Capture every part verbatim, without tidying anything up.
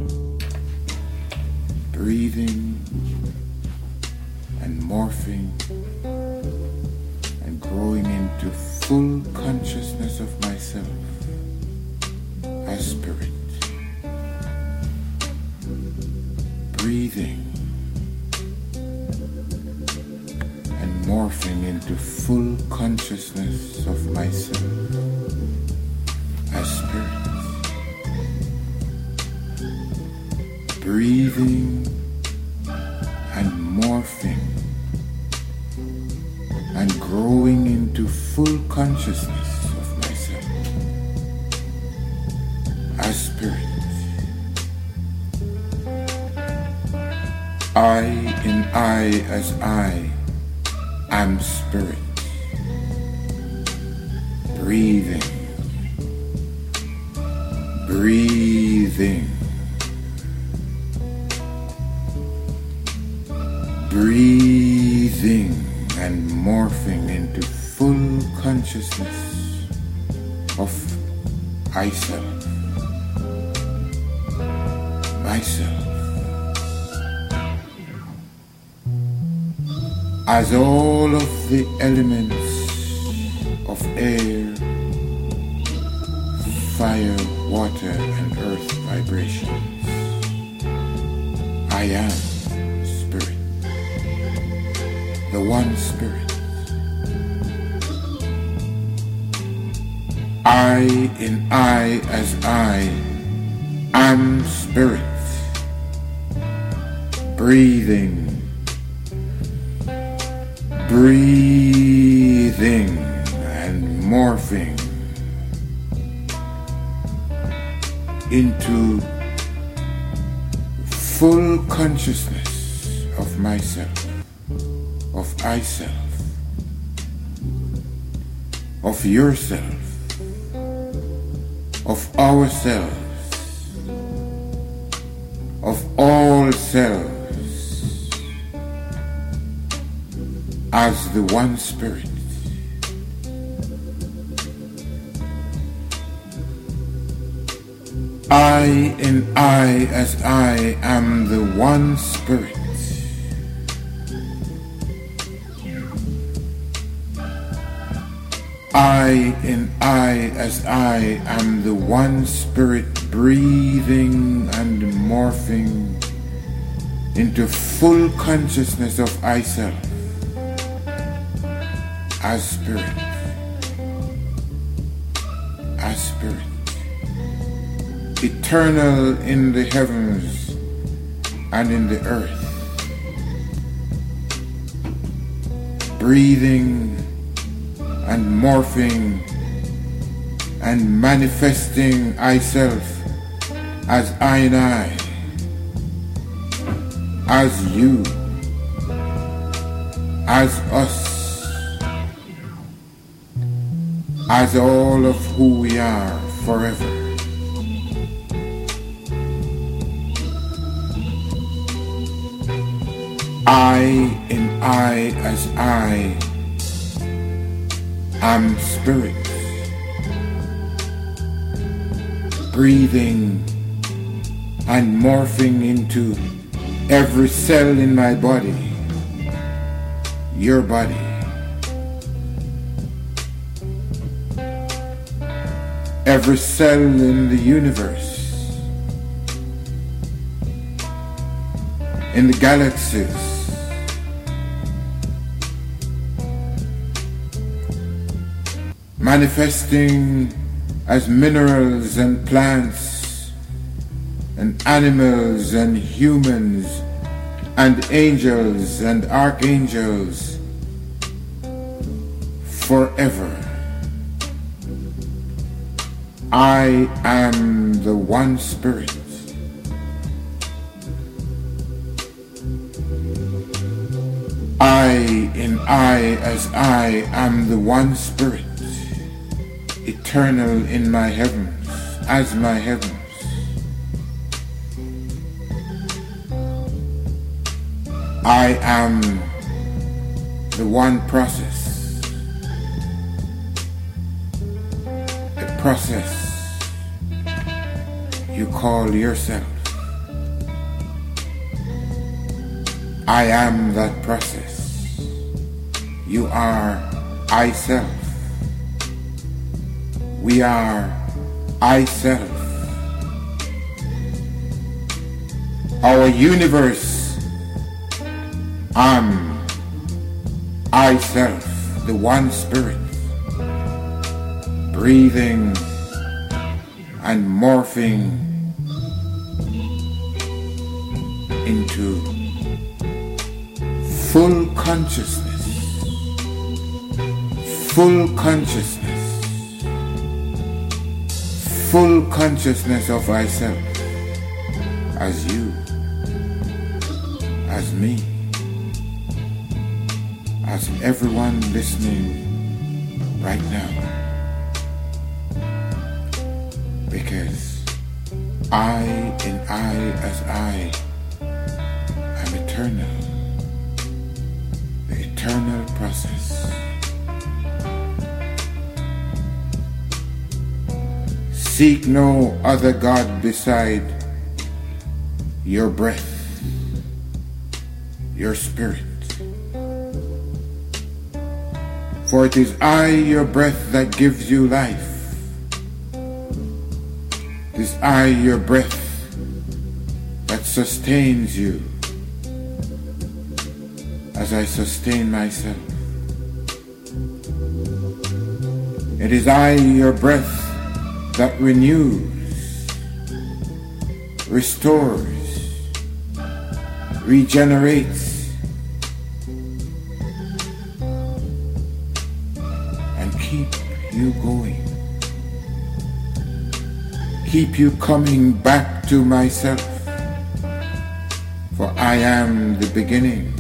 breathing and morphing and growing into full consciousness of myself as spirit. Breathing and morphing into full consciousness of myself as spirit. Breathing and morphing and growing into full consciousness of myself as spirit. I in I as I am spirit. Breathing, breathing, breathing and morphing into full consciousness of I self, myself. As all of the elements of air, fire, water, and earth vibrations, I am spirit, the one spirit. I in I as I am spirit, breathing, breathing and morphing into full consciousness of myself, of I self, of yourself, of ourselves, of all selves, as the one spirit. I in I as I am the one spirit. I in I as I am the one spirit, breathing and morphing into full consciousness of I self as spirit, as spirit, eternal in the heavens and in the earth, breathing and morphing and manifesting I self as I and I, as you, as us, as all of who we are forever. I in I as I am spirit, breathing and morphing into every cell in my body, your body, every cell in the universe, in the galaxies, manifesting as minerals and plants and animals and humans and angels and archangels forever. I am the one spirit. I in I as I am the one spirit, eternal in my heavens, as my heavens. I am the one process, a process you call yourself. I am that process. You are I self. We are I self. Our universe, I'm I self, the one spirit, breathing and morphing into full consciousness, full consciousness, full consciousness of myself, as you, as me, as everyone listening right now. Because I and I as I am eternal, the eternal process. Seek no other God beside your breath, your spirit. For it is I, your breath, that gives you life. It is I, your breath, that sustains you as I sustain myself. It is I, your breath, that renews, restores, regenerates, and keep you going. Keep you coming back to myself, for I am the beginning,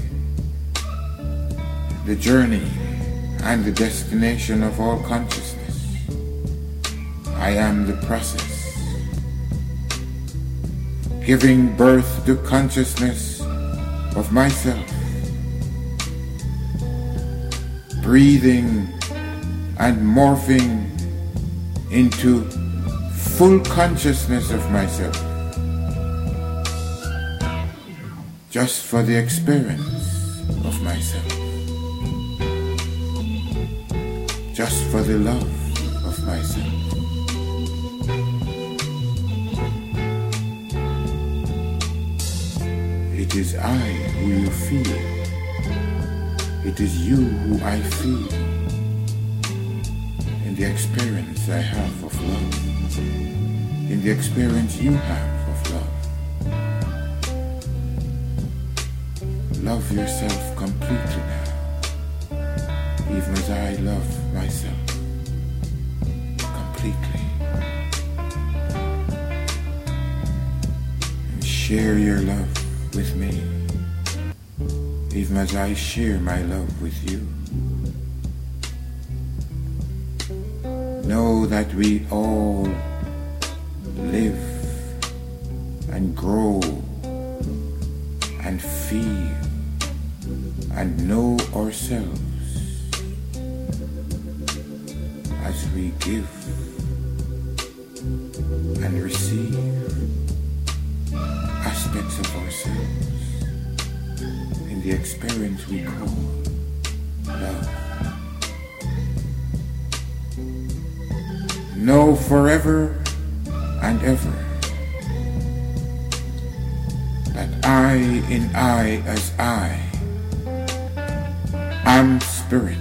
the journey, and the destination of all consciousness. I am the process, giving birth to consciousness of myself, breathing and morphing into full consciousness of myself, just for the experience of myself, just for the love of myself. It is I who you feel. It is you who I feel in the experience I have of love, in the experience you have of love. Love yourself completely now, even as I love myself completely. And share your love with me, even as I share my love with you. Know that we all live and grow and feel and know ourselves as we give and receive aspects of ourselves in the experience we call love. Know forever and ever that I in I as I am spirit.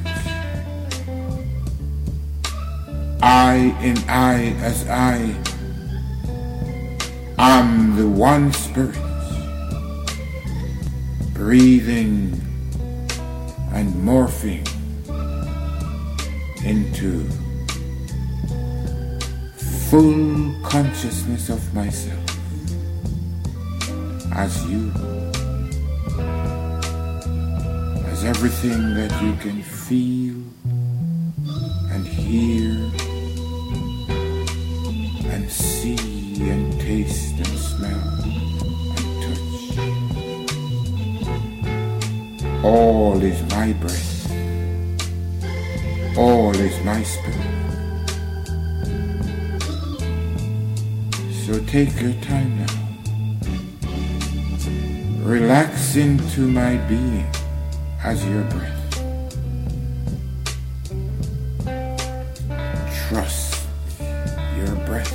I in I as I am the one spirit, breathing and morphing into full consciousness of myself as you, as everything that you can feel and hear and see and taste and smell and touch. All is my breath. All is my spirit. So take your time now. Relax into my being as your breath. Trust your breath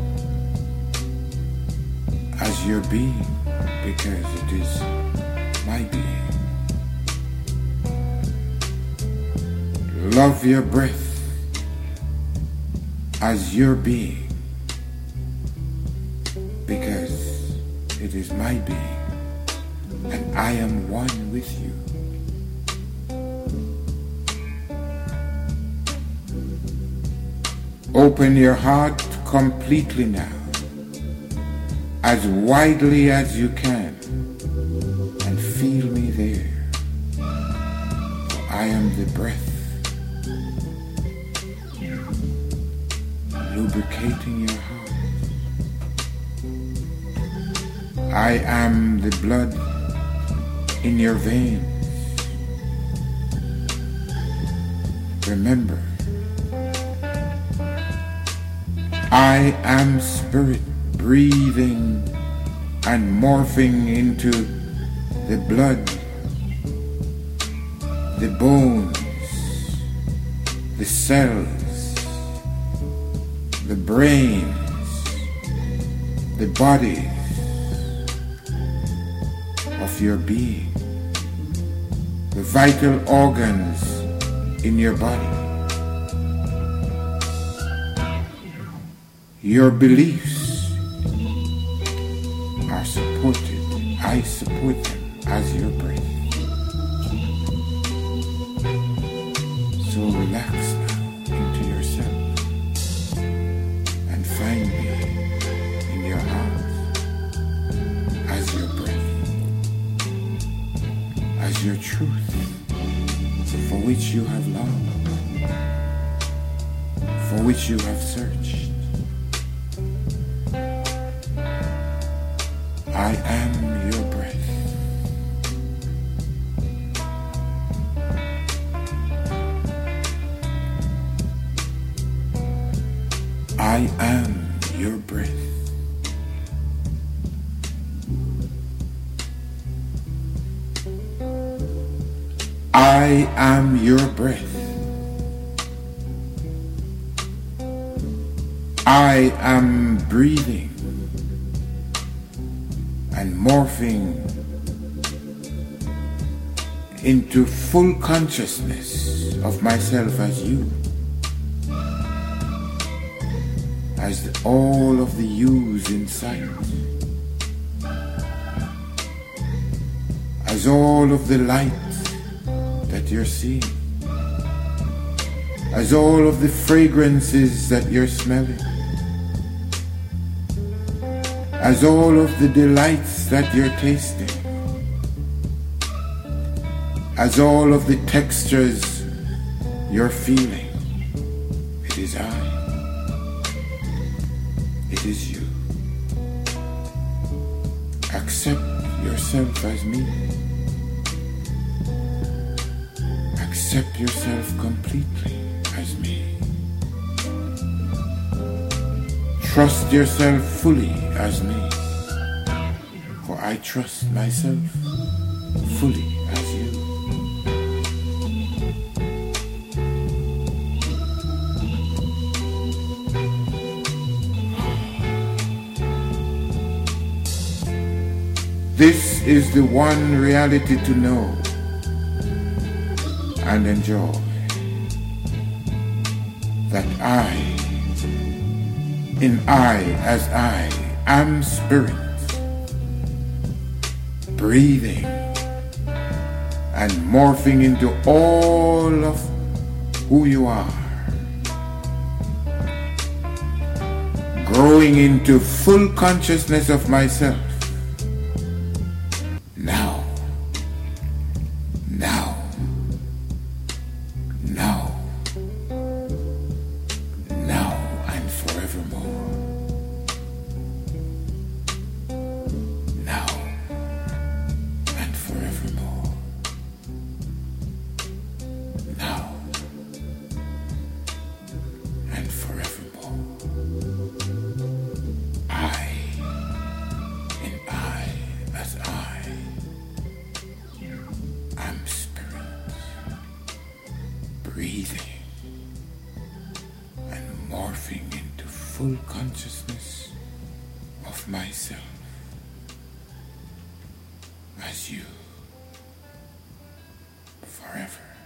as your being, because it is my being. Love your breath as your being, because it is my being, and I am one with you. Open your heart completely now, as widely as you can, and feel me there. For I am the breath, lubricating your heart. I am the blood in your veins. Remember, I am spirit breathing and morphing into the blood, the bones, the cells, the brains, the bodies of your being, the vital organs in your body. Your beliefs are supported. I support them as your breath. So relax now into yourself and find me in your heart as your breath, as your truth for which you have longed, for which you have searched. I am your breath. I am your breath. I am your breath. I am breathing and morphing into full consciousness of myself as you, as the, all of the yous in sight, as all of the light that you're seeing, as all of the fragrances that you're smelling, as all of the delights that you're tasting, as all of the textures you're feeling. It is I. It is you. Accept yourself as me. Accept yourself completely as me. Trust yourself fully as me, for I trust myself fully as you. This is the one reality to know and enjoy, that I, in I as I am spirit, breathing and morphing into all of who you are, growing into full consciousness of myself. Now, now, now, now and forevermore. Now and forevermore. Now and forevermore. I, breathing and morphing into full consciousness of myself as you forever.